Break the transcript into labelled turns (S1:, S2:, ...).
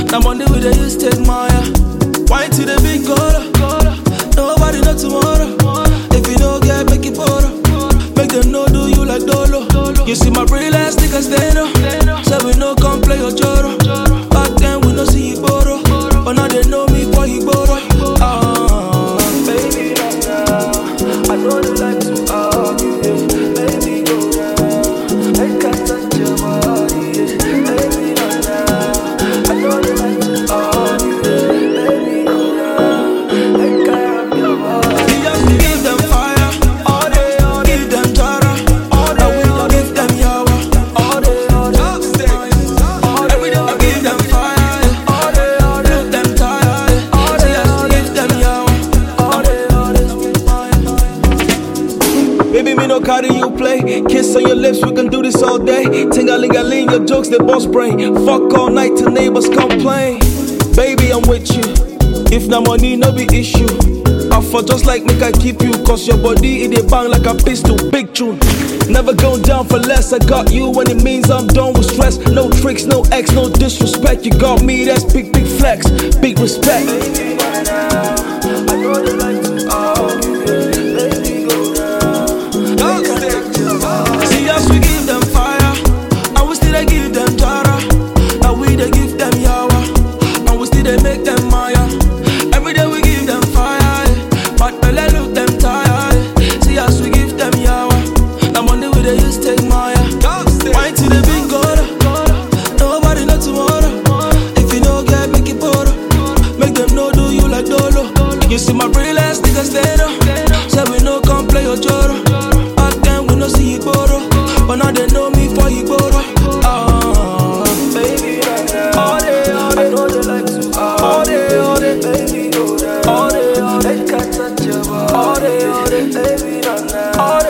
S1: Now Monday with the use take Maya. Wine to the big goal. Nobody know tomorrow. If you don't get, make it photo. Make them know do you like Dolo. You see my real ass niggas stand up. So we no come play your choro. Back then we no see you borrow. But now they know me for you borrow. Baby, now I know they like to argue. Baby, go down. I can't touch your body. Baby, now I know they like to argue. Baby, go down. I can't have your body. We just give them fire. All day, give them jara. All day, we give them yawa. All day, every day we give them fire. All day, give them tire. All day, give them yawa. All day, baby, me no carry you play. Kiss on your lips, we can do this all day. Ting-a-ling-a-ling, your jokes, they boss brain. Fuck all night till neighbors complain. Baby, I'm with you. If na money, no be issue. I for just like make I keep you. Cause your body, it dey bang like a pistol. Big tune. Never go down for less. I got you when it means I'm done with stress. No tricks, no X, no disrespect. You got me, that's big, big flex. Big respect. Baby, I know they like to argue. Baby, go down. See us, we give them fire. And we still they give them jara. And we they give them yawa. And we still they make them maya. Every day we give them fire. But belly look them tired. See us, we give them yawa. Now Monday we they use take maya. Wine to the big goal. Nobody know tomorrow. If you don't get, make it photo. Make them know do you like Dolo. You see my real ass niggas stand up. Say we no come play your choro. Back then we no see you borrow. But now they know me for you borrow. Baby, all day, I know they like to all day, baby, go down. All day, they can't touch your body. All day, baby, all day.